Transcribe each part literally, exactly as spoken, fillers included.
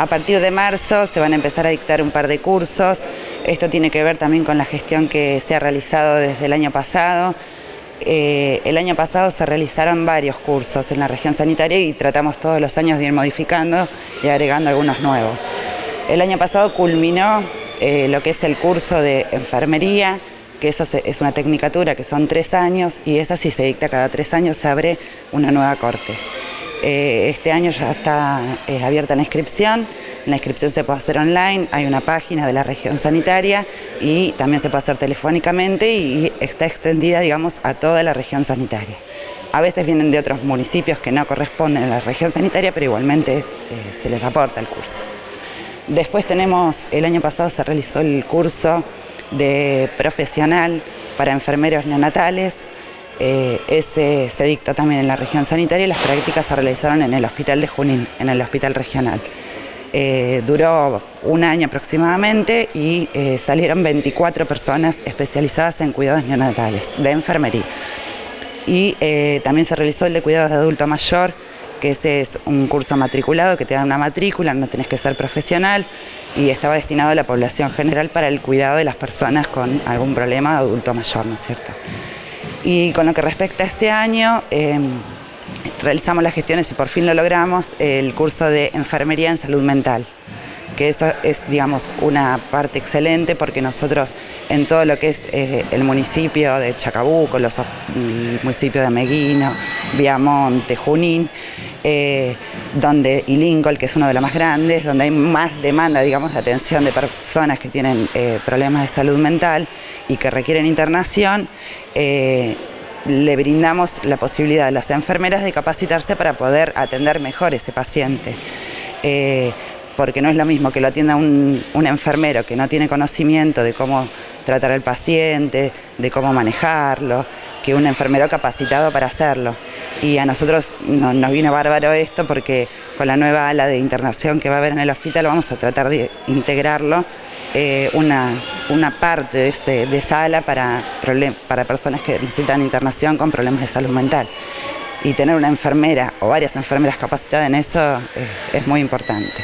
A partir de marzo se van a empezar a dictar un par de cursos. Esto tiene que ver también con la gestión que se ha realizado desde el año pasado. Eh, el año pasado se realizaron varios cursos en la región sanitaria y tratamos todos los años de ir modificando y agregando algunos nuevos. El año pasado culminó eh, lo que es el curso de enfermería, que eso es una tecnicatura que son tres años y esa sí se dicta cada tres años, se abre una nueva corte. Eh, este año ya está eh, abierta la inscripción. La inscripción se puede hacer online, hay una página de la región sanitaria y también se puede hacer telefónicamente y está extendida, digamos, a toda la región sanitaria. A veces vienen de otros municipios que no corresponden a la región sanitaria, pero igualmente eh, se les aporta el curso. Después tenemos, el año pasado se realizó el curso de profesional para enfermeros neonatales. Eh, ese se dictó también en la región sanitaria y las prácticas se realizaron en el hospital de Junín, en el hospital regional. Eh, duró un año aproximadamente y eh, salieron veinticuatro personas especializadas en cuidados neonatales, de enfermería. Y eh, también se realizó el de cuidados de adulto mayor, que ese es un curso matriculado que te da una matrícula, no tenés que ser profesional, y estaba destinado a la población general para el cuidado de las personas con algún problema de adulto mayor, ¿no es cierto? Y con lo que respecta a este año, eh, realizamos las gestiones y por fin lo logramos, el curso de enfermería en salud mental, que eso es, digamos, una parte excelente porque nosotros en todo lo que es eh, el municipio de Chacabuco, los, el municipio de Meguino, Viamonte, Junín, eh, donde, y Lincoln, que es uno de los más grandes, donde hay más demanda, digamos, de atención de personas que tienen eh, problemas de salud mental y que requieren internación, eh, le brindamos la posibilidad a las enfermeras de capacitarse para poder atender mejor ese paciente. Eh, porque no es lo mismo que lo atienda un, un enfermero que no tiene conocimiento de cómo tratar al paciente, de cómo manejarlo, que un enfermero capacitado para hacerlo. Y a nosotros no, nos vino bárbaro esto porque con la nueva ala de internación que va a haber en el hospital vamos a tratar de integrarlo, eh, una, una parte de, ese, de esa ala para, para personas que necesitan internación con problemas de salud mental. Y tener una enfermera o varias enfermeras capacitadas en eso eh, es muy importante.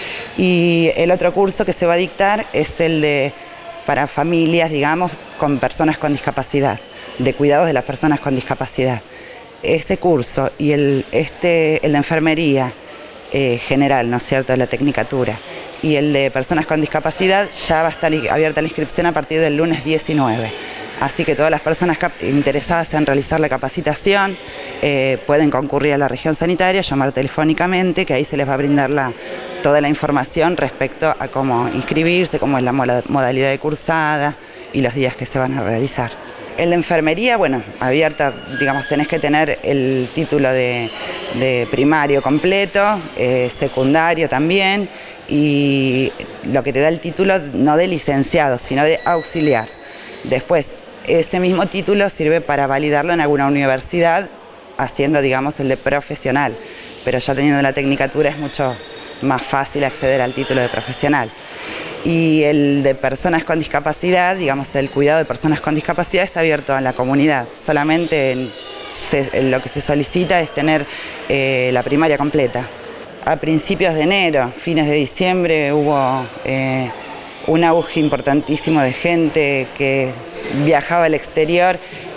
Y el otro curso que se va a dictar es el de para familias, digamos, con personas con discapacidad, de cuidados de las personas con discapacidad. Este curso y el, este, el de enfermería eh, general, ¿no es cierto?, la tecnicatura, y el de personas con discapacidad ya va a estar abierta la inscripción a partir del lunes diecinueve. Así que todas las personas interesadas en realizar la capacitación eh, pueden concurrir a la región sanitaria, llamar telefónicamente, que ahí se les va a brindar la, toda la información respecto a cómo inscribirse, cómo es la modalidad de cursada y los días que se van a realizar. En la enfermería, bueno, abierta, digamos, tenés que tener el título de, de primario completo, eh, secundario también, y lo que te da el título no de licenciado, sino de auxiliar. Después, ese mismo título sirve para validarlo en alguna universidad, haciendo, digamos, el de profesional, pero ya teniendo la tecnicatura es mucho más fácil acceder al título de profesional. Y el de personas con discapacidad, digamos, el cuidado de personas con discapacidad está abierto a la comunidad. Solamente en, se, en lo que se solicita es tener eh, la primaria completa. A principios de enero, fines de diciembre, hubo eh, un auge importantísimo de gente que viajaba al exterior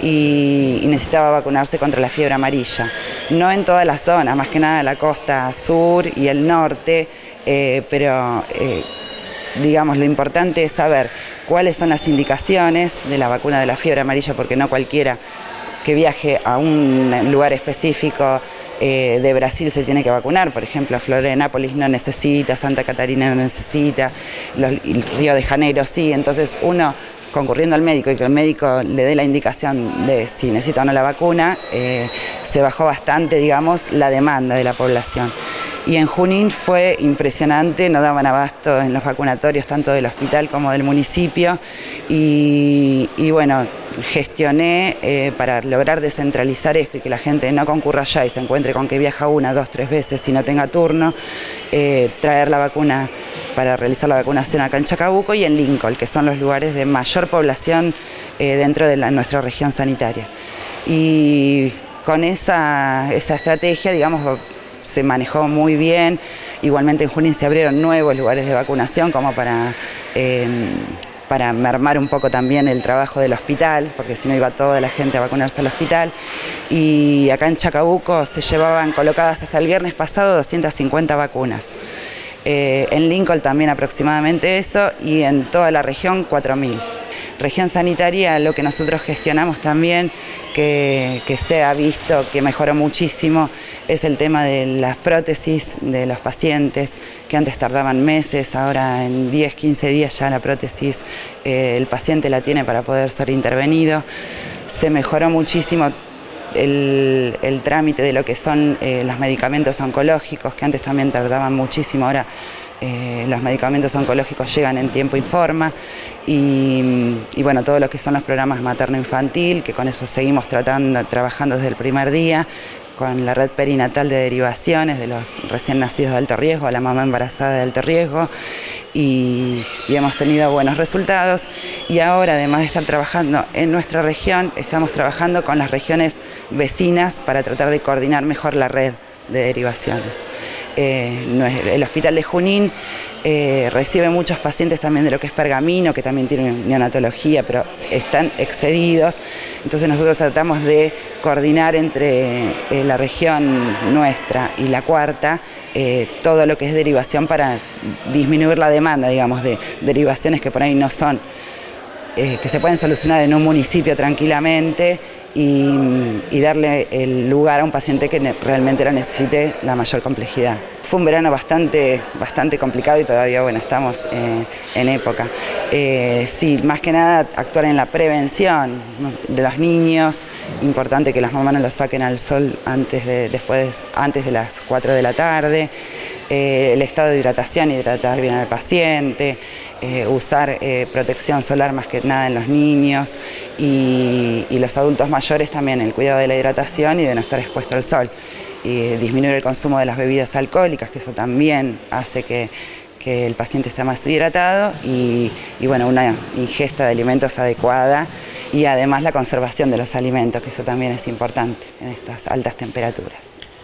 y, y necesitaba vacunarse contra la fiebre amarilla. No en toda la zona, más que nada la costa sur y el norte, eh, pero eh, digamos, lo importante es saber cuáles son las indicaciones de la vacuna de la fiebre amarilla, porque no cualquiera que viaje a un lugar específico eh, de Brasil se tiene que vacunar. Por ejemplo, Florianópolis no necesita, Santa Catarina no necesita, los, Río de Janeiro sí. Entonces uno, concurriendo al médico y que el médico le dé la indicación de si necesita o no la vacuna, eh, se bajó bastante, digamos, la demanda de la población. Y en Junín fue impresionante, no daban abasto en los vacunatorios tanto del hospital como del municipio y, y bueno, gestioné eh, para lograr descentralizar esto y que la gente no concurra allá y se encuentre con que viaja una, dos, tres veces y no tenga turno, eh, traer la vacuna para realizar la vacunación acá en Chacabuco y en Lincoln, que son los lugares de mayor población eh, dentro de la, nuestra región sanitaria. Y con esa, esa estrategia, digamos, se manejó muy bien. Igualmente en Junín se abrieron nuevos lugares de vacunación como para, eh, para mermar un poco también el trabajo del hospital, porque si no iba toda la gente a vacunarse al hospital. Y acá en Chacabuco se llevaban colocadas hasta el viernes pasado doscientas cincuenta vacunas. Eh, en Lincoln también aproximadamente eso, y en toda la región cuatro mil. Región sanitaria, lo que nosotros gestionamos también, que, que se ha visto que mejoró muchísimo, es el tema de las prótesis de los pacientes, que antes tardaban meses, ahora en diez, quince días ya la prótesis eh, el paciente la tiene para poder ser intervenido. Se mejoró muchísimo el, el trámite de lo que son eh, los medicamentos oncológicos, que antes también tardaban muchísimo, ahora Eh, los medicamentos oncológicos llegan en tiempo y forma, y, y bueno, todo lo que son los programas materno-infantil, que con eso seguimos tratando, trabajando desde el primer día, con la red perinatal de derivaciones de los recién nacidos de alto riesgo, a la mamá embarazada de alto riesgo, y, y hemos tenido buenos resultados. Y ahora, además de estar trabajando en nuestra región, estamos trabajando con las regiones vecinas para tratar de coordinar mejor la red de derivaciones. Eh, el hospital de Junín eh, recibe muchos pacientes también de lo que es Pergamino, que también tiene neonatología, pero están excedidos. Entonces nosotros tratamos de coordinar entre eh, la región nuestra y la cuarta eh, todo lo que es derivación para disminuir la demanda, digamos, de derivaciones que por ahí no son, eh, que se pueden solucionar en un municipio tranquilamente, y, y darle el lugar a un paciente que realmente la necesite la mayor complejidad. Fue un verano bastante, bastante complicado y todavía, bueno, estamos eh, en época. Eh, sí, más que nada actuar en la prevención de los niños, importante que las mamás no los saquen al sol antes de, después, antes de las cuatro de la tarde. Eh, el estado de hidratación, hidratar bien al paciente, eh, usar eh, protección solar más que nada en los niños, y, y los adultos mayores también el cuidado de la hidratación y de no estar expuesto al sol, y disminuir el consumo de las bebidas alcohólicas, que eso también hace que, que el paciente esté más hidratado, y, y bueno, una ingesta de alimentos adecuada, y además la conservación de los alimentos, que eso también es importante en estas altas temperaturas.